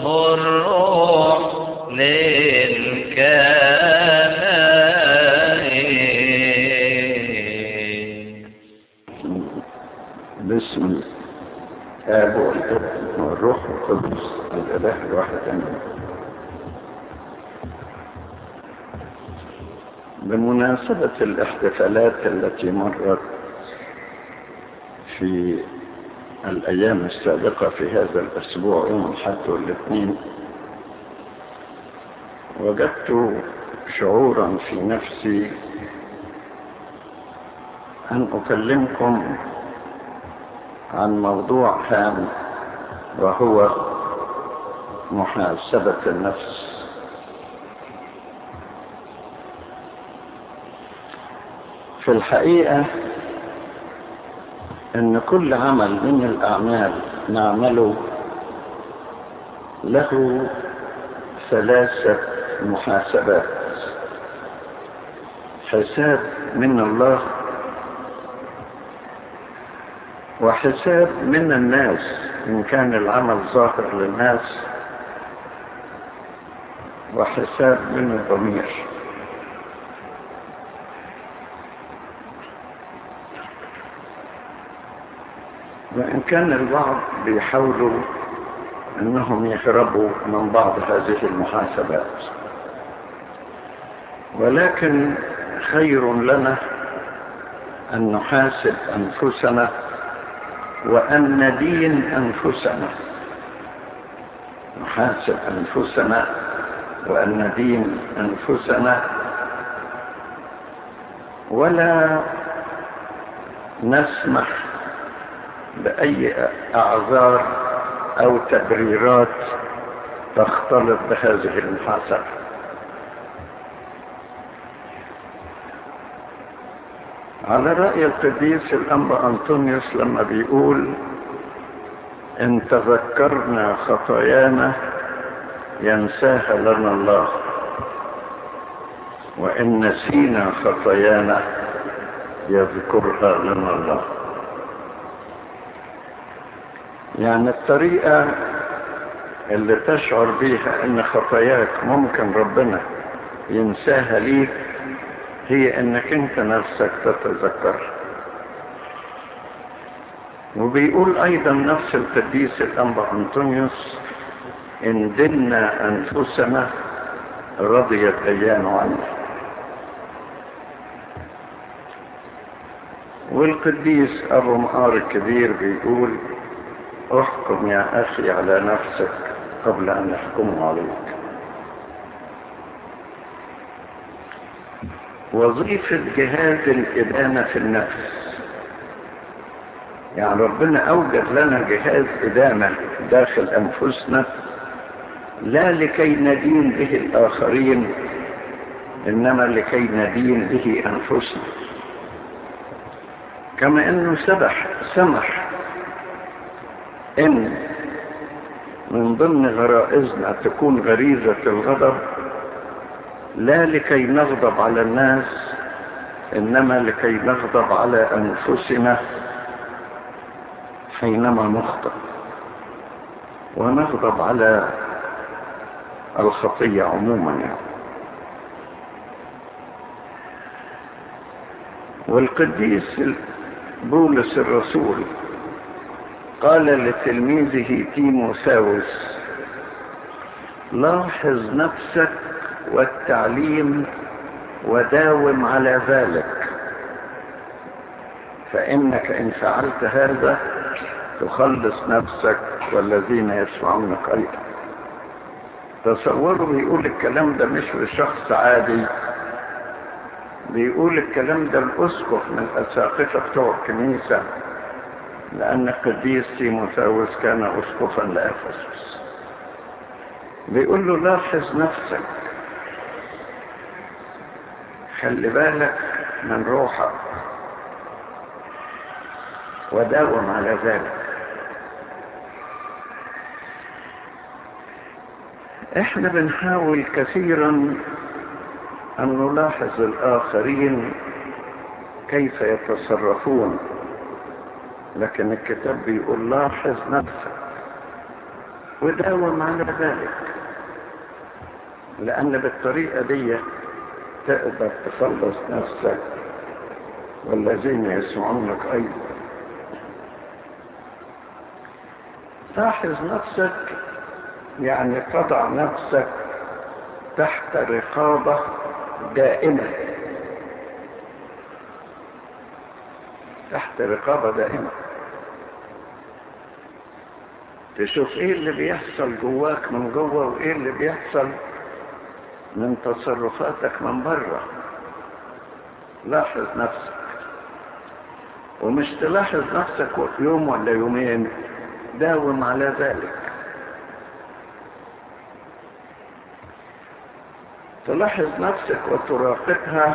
الروح للكنائن. باسم الآب والابن والروح القدس الإله الواحد آمين. بمناسبة الاحتفالات التي مرت في الأيام السابقة في هذا الأسبوع يوم الأحد والاثنين، وجدت شعورا في نفسي أن أكلمكم عن موضوع هام، وهو محاسبة النفس. في الحقيقة أن كل عمل من الأعمال نعمله له 3 محاسبات: حساب من الله، وحساب من الناس إن كان العمل ظاهر للناس، وحساب من الضمير. وإن كان البعض بيحاولوا أنهم يهربوا من بعض هذه المحاسبات، ولكن خير لنا أن نحاسب أنفسنا وأن ندين أنفسنا. نحاسب أنفسنا وأن ندين أنفسنا، ولا نسمح بأي أعذار أو تبريرات تختلط بهذه المحاسبة. على رأي القديس الأنبا أنطونيوس لما بيقول: إن تذكرنا خطايانا ينساها لنا الله، وإن نسينا خطايانا يذكرها لنا الله. يعني الطريقة اللي تشعر بيها ان خطاياك ممكن ربنا ينساها ليك هي انك انت نفسك تتذكر. وبيقول ايضا نفس القديس الانبا انطونيوس: ان دنا انفسنا رضي الديان عنا. والقديس ابو مقار الكبير بيقول: احكم يا اخي على نفسك قبل ان يحكموا عليك. وظيفة جهاز الإدانة في النفس، يعني ربنا أوجد لنا جهاز إدانة داخل أنفسنا، لا لكي ندين به الآخرين، إنما لكي ندين به أنفسنا. كما أنه سمح إن من ضمن غرائزنا تكون غريزة الغضب، لا لكي نغضب على الناس، إنما لكي نغضب على أنفسنا حينما نخطئ، ونغضب على الخطية عموما يعني. والقديس بولس الرسول قال لتلميذه تيموثاوس: لاحظ نفسك والتعليم وداوم على ذلك، فإنك إن فعلت هذا تخلص نفسك والذين يسمعونك أيضا. تصوروا بيقول الكلام ده مش لشخص عادي، بيقول الكلام ده الأسقف من الأساقفة بتوع الكنيسة، لأن القديس تيموثاوس كان أسقفا لأفسس. بيقول له: لاحظ نفسك، خلي بالك من روحك وداوم على ذلك. احنا بنحاول كثيرا أن نلاحظ الآخرين كيف يتصرفون، لكن الكتاب بيقول: لاحظ نفسك. وداوم على ذلك، لأن بالطريقة دي تقدر تخلص نفسك والذين يسمعونك أيضا. لاحظ نفسك، يعني تضع نفسك تحت رقابة دائمة، تحت رقابة دائمة، تشوف ايه اللي بيحصل جواك من جوه وايه اللي بيحصل من تصرفاتك من بره. لاحظ نفسك، ومش تلاحظ نفسك يوم ولا يومين، داوم على ذلك. تلاحظ نفسك وتراقبها،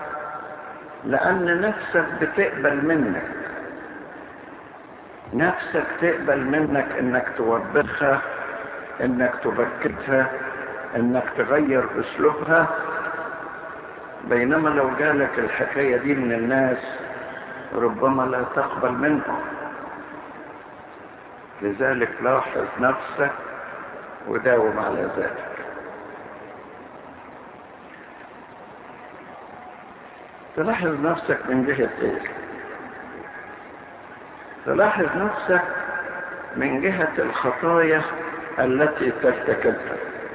لأن نفسك بتقبل منك، نفسك تقبل منك انك توبخها، انك تبكتها، انك تغير اسلوبها. بينما لو جالك الحكاية دي من الناس ربما لا تقبل منهم. لذلك لاحظ نفسك وداوم على ذلك. تلاحظ نفسك من جهة ايه؟ تلاحظ نفسك من جهة الخطايا التي ترتكبها.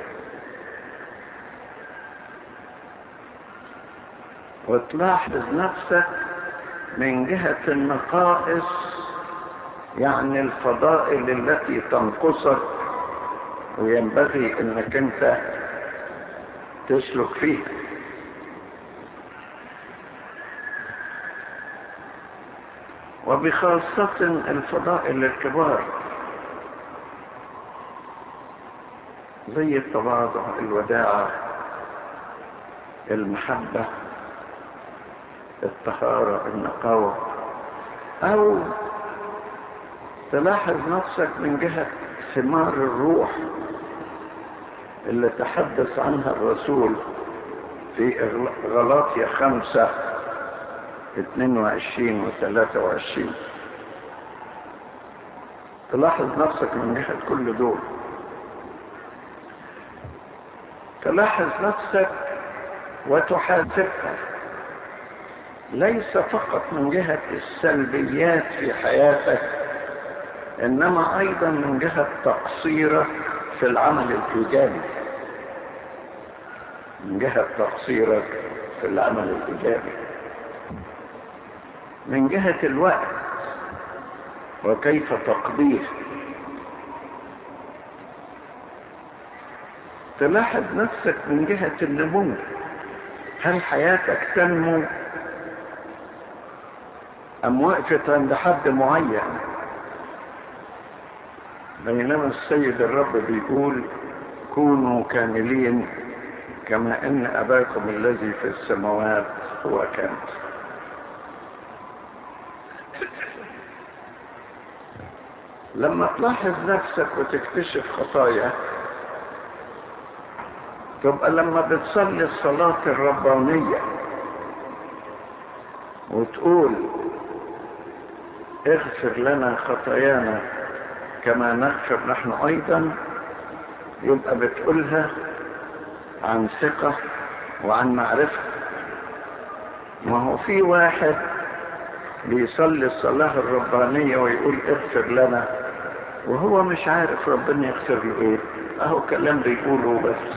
وتلاحظ نفسك من جهة النقائص، يعني الفضائل التي تنقصك وينبغي انك انت تسلك فيها. وبخاصة الفضائل الكبار زي التواضع، الوداعة، المحبة، الطهارة، النقاوة. أو تلاحظ نفسك من جهة ثمار الروح اللي تحدث عنها الرسول في غلاطيا 5:22 و23. تلاحظ نفسك من جهة كل دول. تلاحظ نفسك وتحاسبها، ليس فقط من جهة السلبيات في حياتك، إنما أيضا من جهة تقصيرك في العمل الإيجابي، من جهة تقصيرك في العمل الإيجابي، من جهة الوقت وكيف تقضيه. تلاحظ نفسك من جهة النمو، هل حياتك تنمو أم وقفت عند حد معين؟ بينما السيد الرب بيقول كونوا كاملين كما إن أباكم الذي في السماوات هو كامل. لما تلاحظ نفسك وتكتشف خطايا، تبقى لما بتصلي الصلاة الربانية وتقول اغفر لنا خطايانا كما نغفر نحن أيضا، يبقى بتقولها عن ثقة وعن معرفة. ما هو في واحد بيصلي الصلاة الربانية ويقول اغفر لنا وهو مش عارف ربنا يغفر له ايه، اهو كلام بيقوله بس.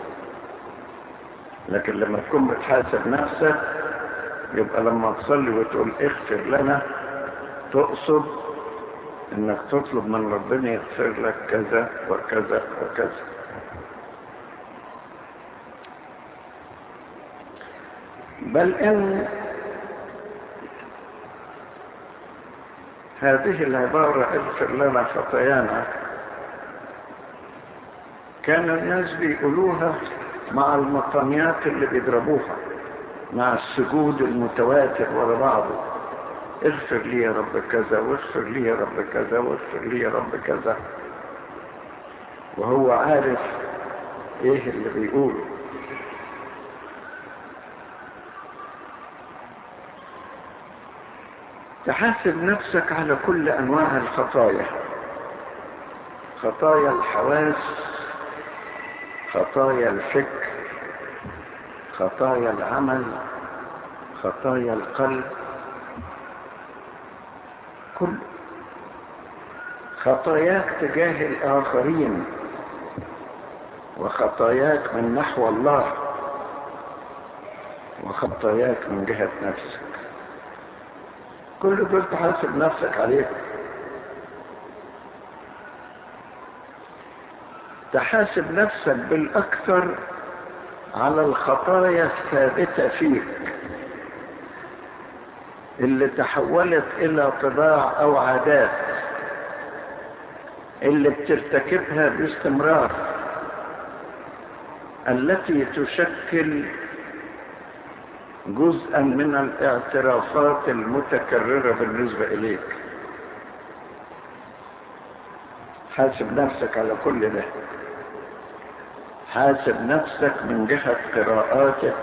لكن لما تكون بتحاسب نفسك، يبقى لما تصلي وتقول اغفر لنا تقصد انك تطلب من ربنا يغفر لك كذا وكذا وكذا. بل ان هذه العبارة اغفر لنا خطايانا كان الناس بيقولوها مع المطانيات اللي بيضربوها، مع السجود المتواتر ورا بعضه، اغفر لي يا رب كذا واغفر لي يا رب كذا واغفر لي يا رب كذا، وهو عارف ايه اللي بيقوله. تحاسب نفسك على كل انواع الخطايا، خطايا الحواس، خطايا الفكر، خطايا العمل، خطايا القلب، كل خطاياك تجاه الآخرين وخطاياك من نحو الله وخطاياك من جهة نفسك، كل دول تحاسب نفسك عليهم. تحاسب نفسك بالأكثر على الخطايا الثابتة فيك اللي تحولت إلى طباع أو عادات اللي بترتكبها باستمرار، التي تشكل جزءا من الاعترافات المتكررة بالنسبة إليك. حاسب نفسك على كل ده. حاسب نفسك من جهة قراءاتك،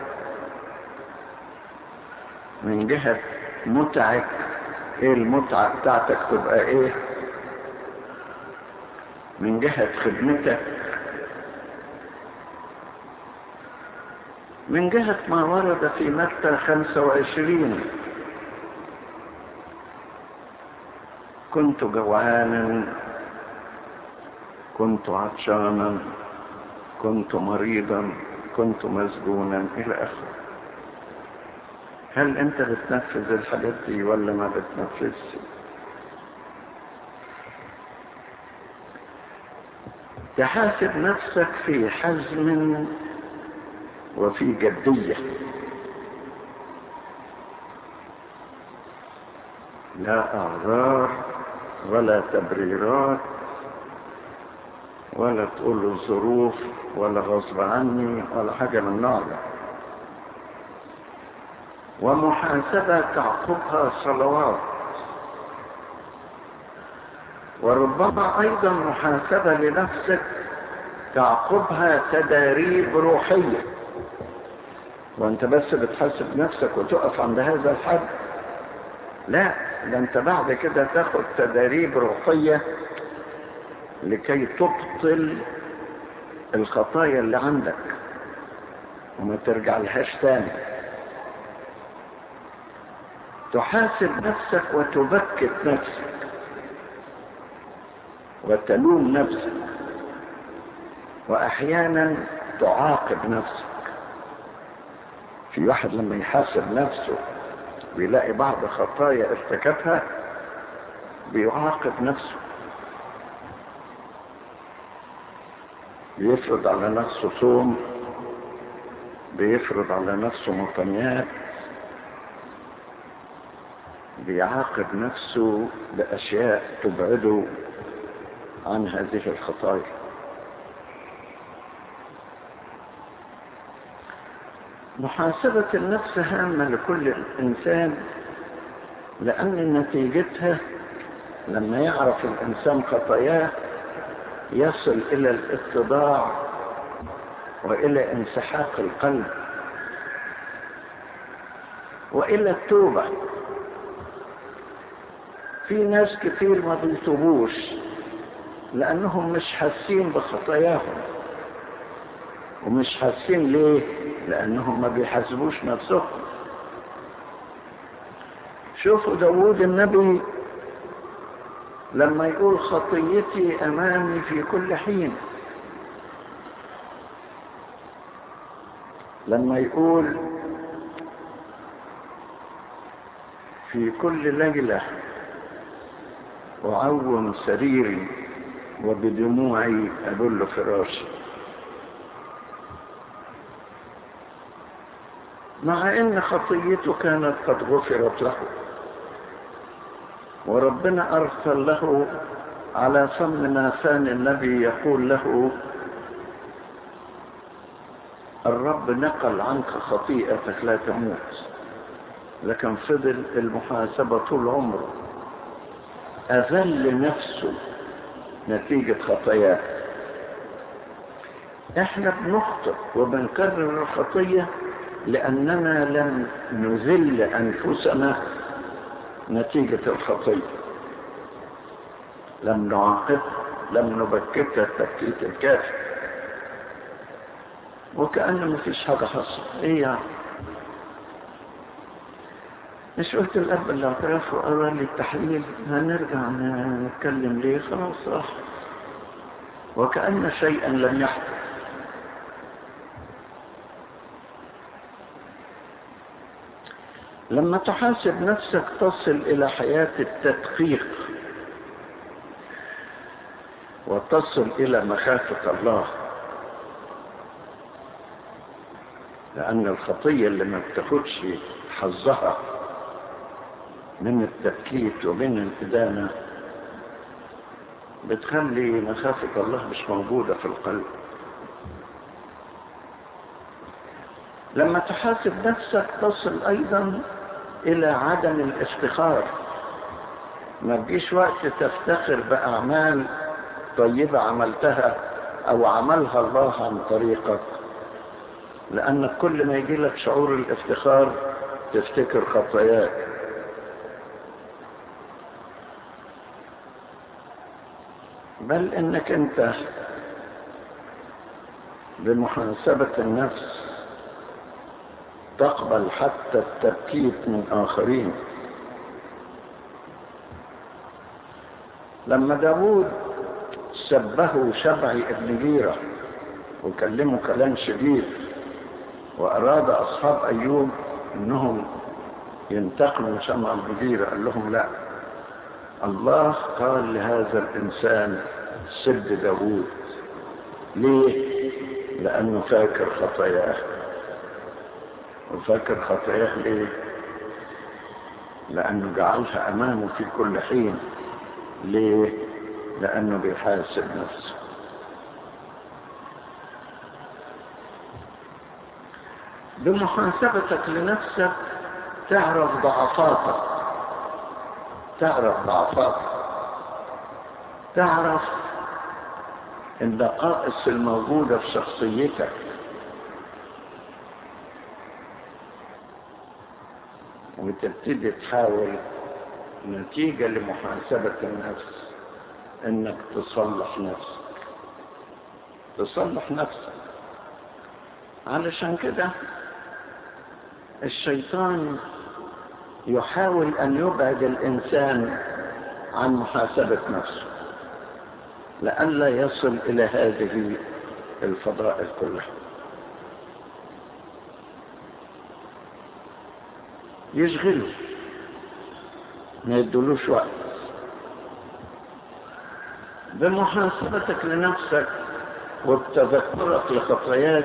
من جهة متعك، ايه المتعة بتاعتك تبقى ايه، من جهة خدمتك، من جهة ما ورد في متى 25: كنت جوعانا، كنت عطشانا، كنت مريضا، كنت مسجونا، إلى آخره. هل أنت بتنفذ الحاجات دي ولا ما بتنفذش؟ تحاسب نفسك في حزم وفي جدية، لا أعذار ولا تبريرات ولا تقول الظروف ولا غصب عني ولا حاجة من النوع ده. ومحاسبة تعقبها صلوات، وربما أيضا محاسبة لنفسك تعقبها تداريب روحية. وانت بس بتحاسب نفسك وتقف عند هذا الحد؟ لا، ده انت بعد كده تاخد تداريب روحية لكي تبطل الخطايا اللي عندك وما ترجع لهاش تاني. تحاسب نفسك وتبكت نفسك وتلوم نفسك، واحيانا تعاقب نفسك. في واحد لما يحاسب نفسه ويلاقي بعض خطايا ارتكبها بيعاقب نفسه، بيفرض على نفسه صوم، بيفرض على نفسه مطنيات، بيعاقب نفسه بأشياء تبعده عن هذه الخطايا. محاسبة النفس هامة لكل إنسان، لأن نتيجتها لما يعرف الإنسان خطاياه يصل إلى الاتضاع وإلى انسحاق القلب وإلى التوبة. في ناس كتير ما بيتوبوش لأنهم مش حاسين بخطاياهم. ومش حاسين ليه؟ لأنهم ما بيحاسبوش نفسهم. شوفوا داود النبي لما يقول خطيتي أمامي في كل حين، لما يقول في كل ليلة أعوم سريري وبدموعي أبل فراشي، مع ان خطيته كانت قد غفرت له، وربنا ارسل له على فم ناثان النبي يقول له الرب نقل عنك خطيئتك لا تموت، لكن فضل المحاسبة طول عمره، أذل نفسه نتيجة خطاياه. احنا بنخطئ وبنكرر الخطية لأننا لم نذل أنفسنا نتيجة الخطية، لم نعاقبها، لم نبكتها التبكيت الكافي، وكأن مفيش حاجة حصل. ايه يعني؟ مش قلت الأب الاعتراف وقال لي التحليل هنرجع نتكلم ليه؟ خلاص راح، وكأن شيئا لم يحدث. لما تحاسب نفسك تصل إلى حياة التدقيق وتصل إلى مخافة الله، لأن الخطية اللي ما بتاخدش حظها من التبكيت ومن الإدانة بتخلي مخافة الله مش موجودة في القلب. لما تحاسب نفسك تصل أيضا إلى عدم الافتخار. ما تجيش وقت تفتخر بأعمال طيبة عملتها أو عملها الله عن طريقك، لأنك كل ما يجي لك شعور الافتخار تفتكر خطاياك. بل إنك أنت بمحاسبة النفس تقبل حتى التبكيت من آخرين. لما داود سبه شبعي ابن جيرة وكلمه كلام شديد، وأراد أصحاب أيوب أنهم ينتقموا شمع ابن جيرة، قال لهم لا، الله قال لهذا الإنسان سب داود. ليه؟ لأنه فاكر خطاياه. وفاكر خطاياه ليه؟ لأنه جعلها أمامه في كل حين. ليه؟ لأنه بيحاسب نفسه. بمحاسبتك لنفسك تعرف ضعفاتك، تعرف النقائص الموجودة في شخصيتك، وتبتدي تحاول نتيجة لمحاسبة النفس انك تصلح نفسك. علشان كده الشيطان يحاول ان يبعد الانسان عن محاسبة نفسه لئلا يصل الى هذه الفضائل كلها. يشغله، ما يدلوش وقت. بمحاسبتك لنفسك وبتذكرك لخطاياك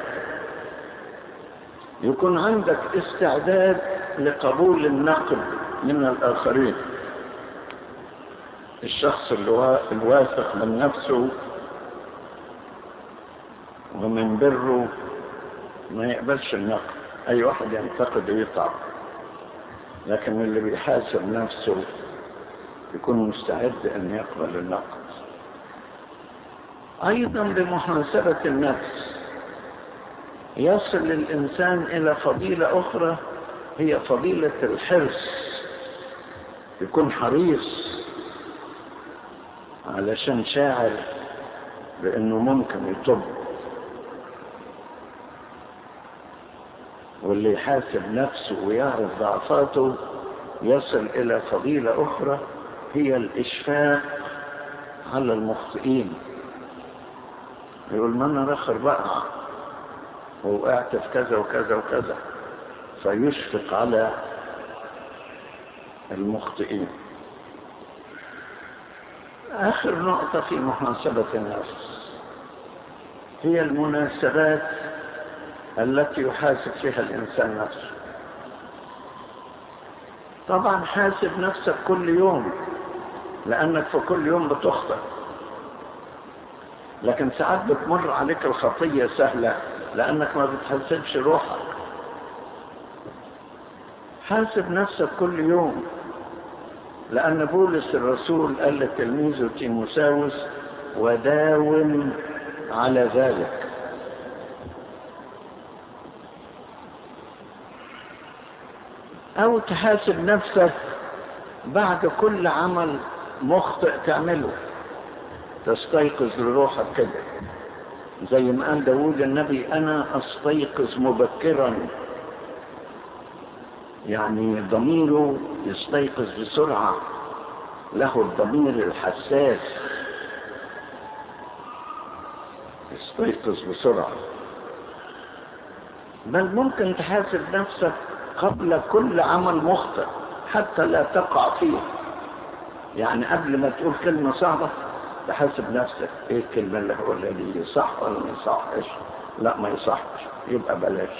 يكون عندك استعداد لقبول النقد من الآخرين. الشخص الواثق من نفسه ومن بره ما يقبلش النقد. أي واحد ينتقد ويتعب، لكن اللي بيحاسب نفسه يكون مستعد أن يقبل النقد. أيضا بمحاسبة النفس يصل الإنسان إلى فضيلة أخرى، هي فضيلة الحرص. يكون حريص علشان شاعر بأنه ممكن يتوب. واللي يحاسب نفسه ويعرف ضعفاته يصل إلى فضيلة أخرى، هي الإشفاق على المخطئين. يقول ما أنا رخر بقى ووقعت في كذا وكذا وكذا، فيشفق على المخطئين. آخر نقطة في محاسبة النفس هي المناسبات التي يحاسب فيها الإنسان نفسه. طبعا حاسب نفسك كل يوم، لأنك في كل يوم بتخطئ، لكن ساعات بتمر عليك الخطية سهلة لأنك ما بتحاسبش روحك. حاسب نفسك كل يوم، لأن بولس الرسول قال لتلميذه تيموثاوس وداوم على ذلك. أو تحاسب نفسك بعد كل عمل مخطئ تعمله. تستيقظ لروحك كده، زي ما قال داود النبي أنا أستيقظ مبكرا، يعني ضميره يستيقظ بسرعة، له الضمير الحساس يستيقظ بسرعة. بل ممكن تحاسب نفسك قبل كل عمل مخطئ حتى لا تقع فيه، يعني قبل ما تقول كلمة صعبة تحاسب نفسك ايه الكلمة اللي هقولها دي، صح ولا ما يصحش؟ لا ما يصحش، يبقى بلاش.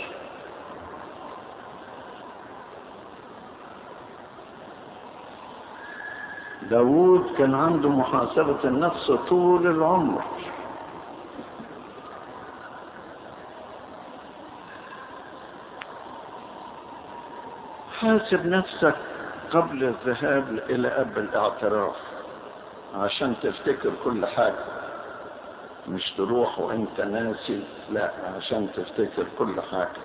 داود كان عنده محاسبة النفس طول العمر. حاسب نفسك قبل الذهاب إلى أب الاعتراف عشان تفتكر كل حاجة، مش تروح وانت ناسي، لا، عشان تفتكر كل حاجة.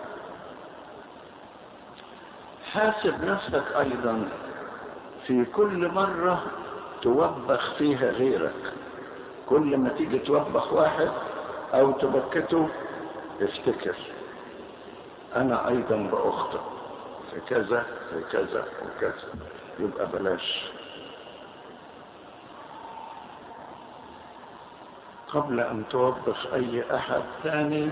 حاسب نفسك أيضا في كل مرة توبخ فيها غيرك، كل ما تيجي توبخ واحد أو تبكته افتكر أنا أيضا بأخطئ في كذا في كذا وكذا، يبقى بلاش. قبل أن توبخ أي أحد ثاني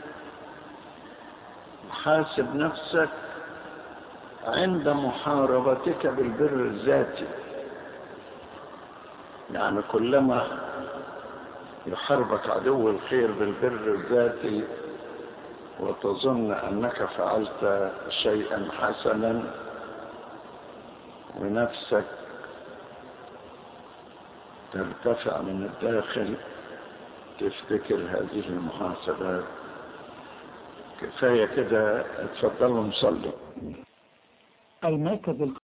حاسب نفسك عند محاربتك بالبر الذاتي، يعني كلما يحاربك عدو الخير بالبر الذاتي وتظن أنك فعلت شيئا حسنا ونفسك ترتفع من الداخل، تفتكر هذه المحاسبات. كفاية كده، اتفضلوا نصلي. المركز